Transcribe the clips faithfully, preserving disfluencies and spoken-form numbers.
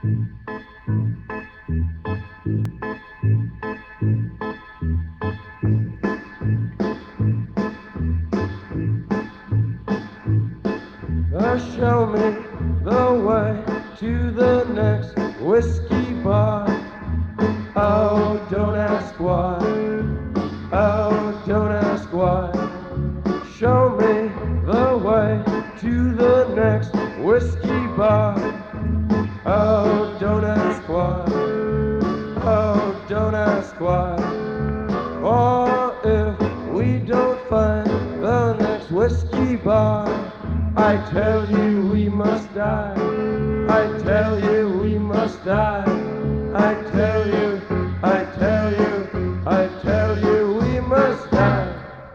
Uh, show me the way to the next whiskey bar. Oh, don't ask why. Oh, don't ask why. Show me the way to the next whiskey bar. Oh, don't ask why. Oh, don't ask why. Or if we don't find the next whiskey bar, I tell you we must die. I tell you we must die. I tell you, I tell you, I tell you we must die.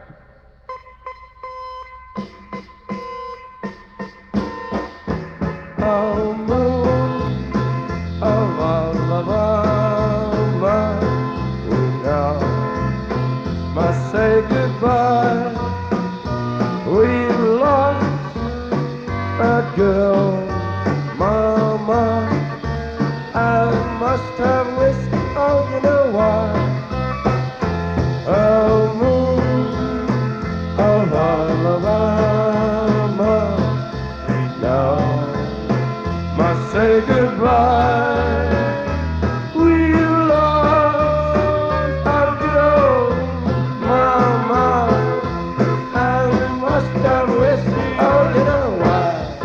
Oh, moon of Alabama, we now must say goodbye. We've lost a girl, mama. I must have whiskey, oh, you know why. Oh, moon of Alabama, now must say goodbye. We lost our girl, mama. I must have whiskey, oh, you know why.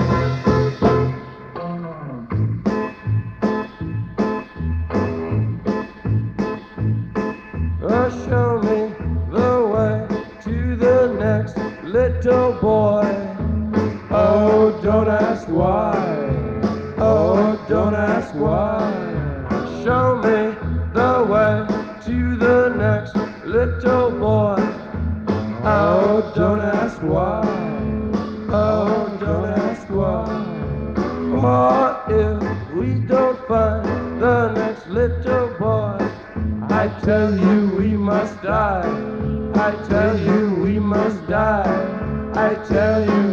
Oh, show me the way to the next little boy. Oh, don't ask why. Oh, don't ask why. Show me the way to the next little boy. Oh, don't ask why. Oh, don't ask why. Or if we don't find the next little boy, I tell you we must die. I tell you we must die. I tell you